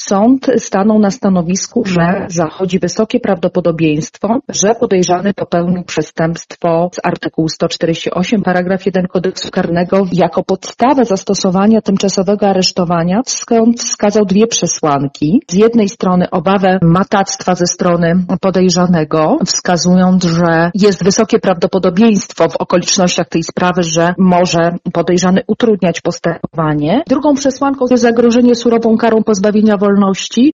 sąd stanął na stanowisku, że zachodzi wysokie prawdopodobieństwo, że podejrzany popełnił przestępstwo z artykułu 148 paragraf 1 Kodeksu Karnego. Jako podstawę zastosowania tymczasowego aresztowania sąd wskazał dwie przesłanki. Z jednej strony obawę matactwa ze strony podejrzanego, wskazując, że jest wysokie prawdopodobieństwo w okolicznościach tej sprawy, że może podejrzany utrudniać postępowanie. Drugą przesłanką jest zagrożenie surową karą pozbawienia wolności